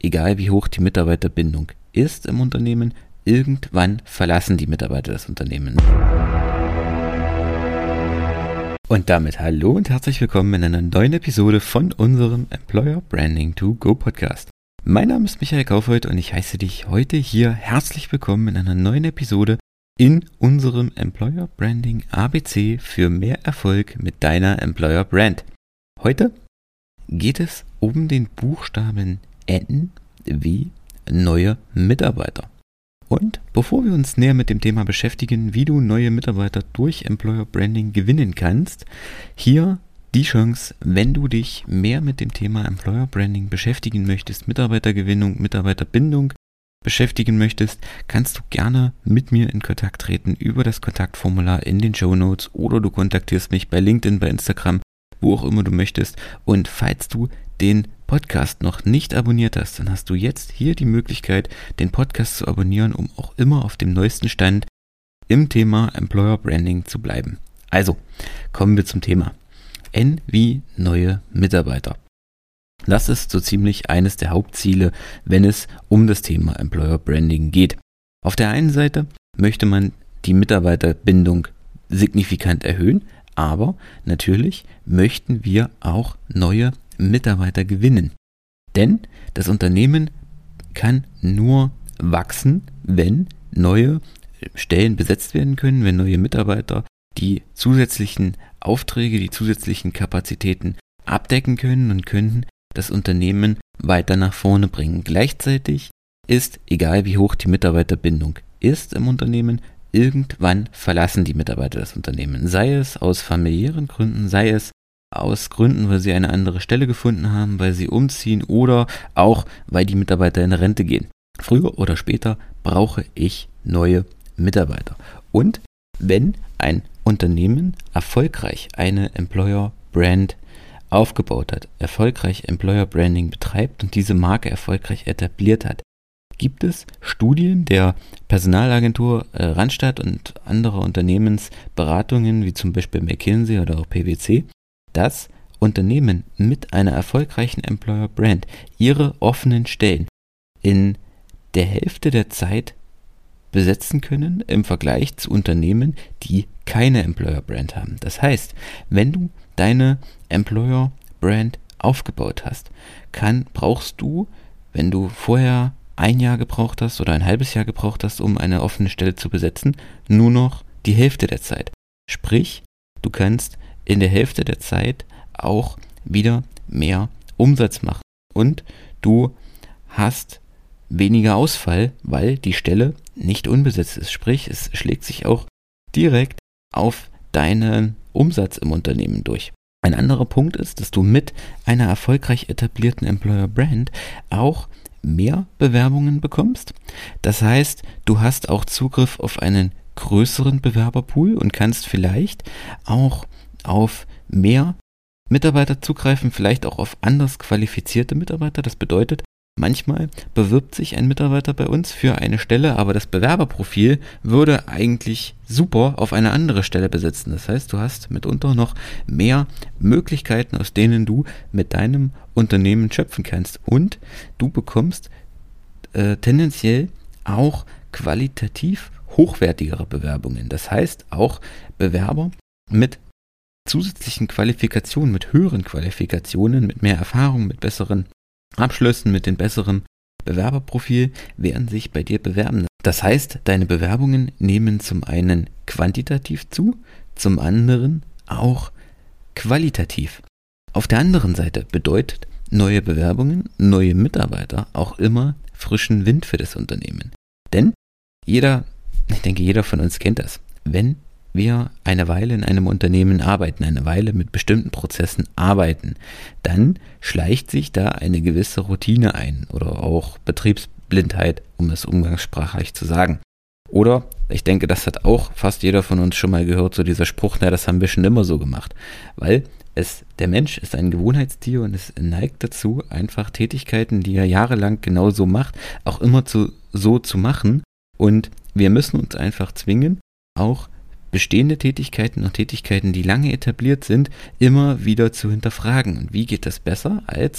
egal wie hoch die Mitarbeiterbindung ist im Unternehmen, irgendwann verlassen die Mitarbeiter das Unternehmen. Und damit hallo und herzlich willkommen in einer neuen Episode von unserem Employer Branding to Go Podcast. Mein Name ist Michael Kaufhold und ich heiße dich heute hier herzlich willkommen in einer neuen Episode in unserem Employer Branding ABC für mehr Erfolg mit deiner Employer Brand. Heute geht es um den Buchstaben N wie neue Mitarbeiter. Und bevor wir uns näher mit dem Thema beschäftigen, wie du neue Mitarbeiter durch Employer Branding gewinnen kannst, hier die Chance, wenn du dich mehr mit dem Thema Employer Branding beschäftigen möchtest, Mitarbeitergewinnung, Mitarbeiterbindung beschäftigen möchtest, kannst du gerne mit mir in Kontakt treten über das Kontaktformular in den Shownotes oder du kontaktierst mich bei LinkedIn, bei Instagram, wo auch immer du möchtest. Und falls du den Podcast noch nicht abonniert hast, dann hast du jetzt hier die Möglichkeit, den Podcast zu abonnieren, um auch immer auf dem neuesten Stand im Thema Employer Branding zu bleiben. Also, kommen wir zum Thema. N wie neue Mitarbeiter. Das ist so ziemlich eines der Hauptziele, wenn es um das Thema Employer Branding geht. Auf der einen Seite möchte man die Mitarbeiterbindung signifikant erhöhen, aber natürlich möchten wir auch neue Mitarbeiter gewinnen. Denn das Unternehmen kann nur wachsen, wenn neue Stellen besetzt werden können, wenn neue Mitarbeiter die zusätzlichen Aufträge, die zusätzlichen Kapazitäten abdecken können und können das Unternehmen weiter nach vorne bringen. Gleichzeitig ist, egal wie hoch die Mitarbeiterbindung ist im Unternehmen, irgendwann verlassen die Mitarbeiter das Unternehmen. Sei es aus familiären Gründen, sei es aus Gründen, weil sie eine andere Stelle gefunden haben, weil sie umziehen oder auch, weil die Mitarbeiter in Rente gehen. Früher oder später brauche ich neue Mitarbeiter. Und wenn ein Unternehmen erfolgreich eine Employer Brand aufgebaut hat, erfolgreich Employer Branding betreibt und diese Marke erfolgreich etabliert hat, gibt es Studien der Personalagentur Randstad und anderer Unternehmensberatungen, wie zum Beispiel McKinsey oder auch PwC, dass Unternehmen mit einer erfolgreichen Employer Brand ihre offenen Stellen in der Hälfte der Zeit besetzen können im Vergleich zu Unternehmen, die keine Employer Brand haben. Das heißt, wenn du deine Employer Brand aufgebaut hast, brauchst du, wenn du vorher ein Jahr gebraucht hast oder ein halbes Jahr gebraucht hast, um eine offene Stelle zu besetzen, nur noch die Hälfte der Zeit. Sprich, du kannst in der Hälfte der Zeit auch wieder mehr Umsatz machen und du hast weniger Ausfall, weil die Stelle nicht unbesetzt ist. Sprich, es schlägt sich auch direkt auf deinen Umsatz im Unternehmen durch. Ein anderer Punkt ist, dass du mit einer erfolgreich etablierten Employer Brand auch mehr Bewerbungen bekommst. Das heißt, du hast auch Zugriff auf einen größeren Bewerberpool und kannst vielleicht auch auf mehr Mitarbeiter zugreifen, vielleicht auch auf anders qualifizierte Mitarbeiter. Das bedeutet, manchmal bewirbt sich ein Mitarbeiter bei uns für eine Stelle, aber das Bewerberprofil würde eigentlich super auf eine andere Stelle besetzen. Das heißt, du hast mitunter noch mehr Möglichkeiten, aus denen du mit deinem Unternehmen schöpfen kannst. Und du bekommst tendenziell auch qualitativ hochwertigere Bewerbungen. Das heißt, auch Bewerber mit zusätzlichen Qualifikationen, mit höheren Qualifikationen, mit mehr Erfahrung, mit besseren Abschlüssen, mit dem besseren Bewerberprofil werden sich bei dir bewerben. Das heißt, deine Bewerbungen nehmen zum einen quantitativ zu, zum anderen auch qualitativ. Auf der anderen Seite bedeutet neue Bewerbungen, neue Mitarbeiter auch immer frischen Wind für das Unternehmen. Denn ich denke, jeder von uns kennt das. Wenn wir eine Weile in einem Unternehmen arbeiten, eine Weile mit bestimmten Prozessen arbeiten, dann schleicht sich da eine gewisse Routine ein oder auch Betriebsblindheit, um es umgangssprachlich zu sagen. Oder, ich denke, das hat auch fast jeder von uns schon mal gehört, so dieser Spruch, das haben wir schon immer so gemacht. Weil der Mensch ist ein Gewohnheitstier und es neigt dazu, einfach Tätigkeiten, die er jahrelang genau so macht, auch immer so zu machen. Und wir müssen uns einfach zwingen, auch bestehende Tätigkeiten und Tätigkeiten, die lange etabliert sind, immer wieder zu hinterfragen. Und wie geht das besser, als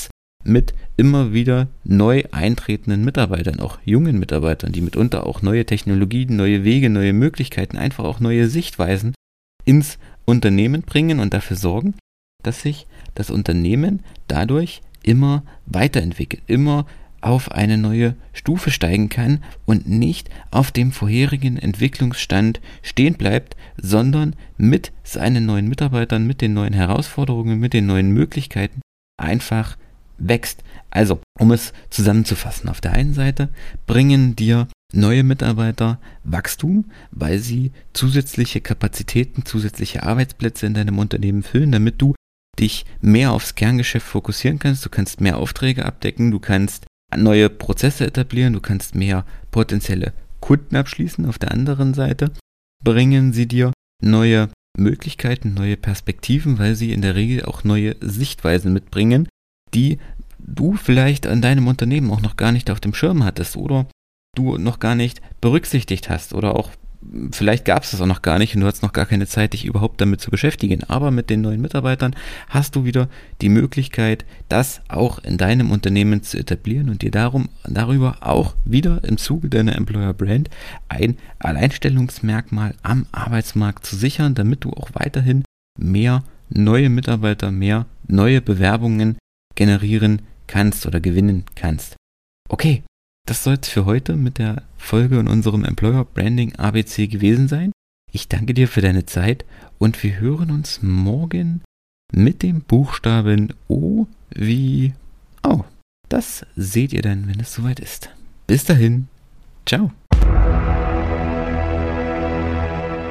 mit immer wieder neu eintretenden Mitarbeitern, auch jungen Mitarbeitern, die mitunter auch neue Technologien, neue Wege, neue Möglichkeiten, einfach auch neue Sichtweisen ins Unternehmen bringen und dafür sorgen, dass sich das Unternehmen dadurch immer weiterentwickelt, immer auf eine neue Stufe steigen kann und nicht auf dem vorherigen Entwicklungsstand stehen bleibt, sondern mit seinen neuen Mitarbeitern, mit den neuen Herausforderungen, mit den neuen Möglichkeiten einfach wächst. Also, um es zusammenzufassen, auf der einen Seite bringen dir neue Mitarbeiter Wachstum, weil sie zusätzliche Kapazitäten, zusätzliche Arbeitsplätze in deinem Unternehmen füllen, damit du dich mehr aufs Kerngeschäft fokussieren kannst. Du kannst mehr Aufträge abdecken, du kannst neue Prozesse etablieren, du kannst mehr potenzielle Kunden abschließen. Auf der anderen Seite bringen sie dir neue Möglichkeiten, neue Perspektiven, weil sie in der Regel auch neue Sichtweisen mitbringen, die du vielleicht an deinem Unternehmen auch noch gar nicht auf dem Schirm hattest oder du noch gar nicht berücksichtigt hast oder auch vielleicht gab es das auch noch gar nicht und du hattest noch gar keine Zeit, dich überhaupt damit zu beschäftigen. Aber mit den neuen Mitarbeitern hast du wieder die Möglichkeit, das auch in deinem Unternehmen zu etablieren und dir darüber auch wieder im Zuge deiner Employer Brand ein Alleinstellungsmerkmal am Arbeitsmarkt zu sichern, damit du auch weiterhin mehr neue Mitarbeiter, mehr neue Bewerbungen generieren kannst oder gewinnen kannst. Okay. Das soll es für heute mit der Folge in unserem Employer Branding ABC gewesen sein. Ich danke dir für deine Zeit und wir hören uns morgen mit dem Buchstaben O wie O. Das seht ihr dann, wenn es soweit ist. Bis dahin. Ciao.